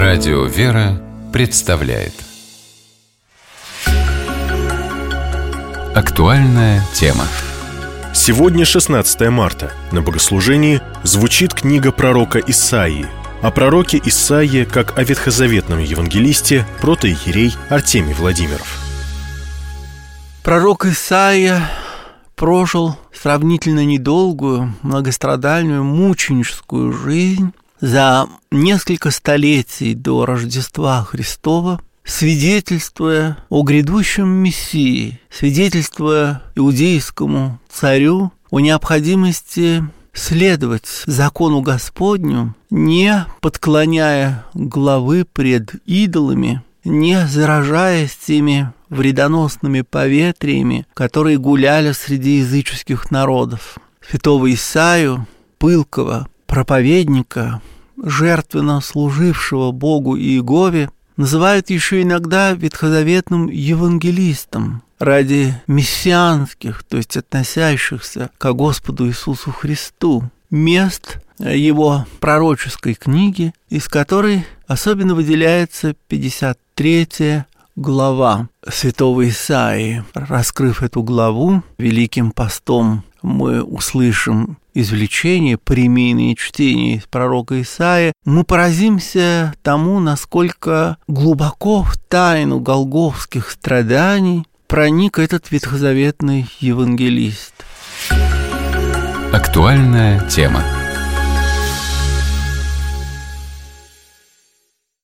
Радио «Вера» представляет актуальная тема. Сегодня 16 марта. На богослужении звучит книга пророка Исаии. О пророке Исаии, как о ветхозаветном евангелисте, протоиерей Артемий Владимиров. Пророк Исаия прожил сравнительно недолгую, многострадальную, мученическую жизнь. За несколько столетий до Рождества Христова, свидетельствуя о грядущем Мессии, свидетельствуя иудейскому царю о необходимости следовать закону Господню, не подклоняя главы пред идолами, не заражаясь теми вредоносными поветриями, которые гуляли среди языческих народов. Святого Исаию, пылкого проповедника, жертвенно служившего Богу Иегове, называют еще иногда ветхозаветным евангелистом ради мессианских, то есть относящихся к Господу Иисусу Христу, мест его пророческой книги, из которой особенно выделяется 53 глава святого Исаии. Раскрыв эту главу Великим постом, мы услышим извлечение, паремийные чтения из пророка Исаии, мы поразимся тому, насколько глубоко в тайну голгофских страданий проник этот ветхозаветный евангелист. Актуальная тема.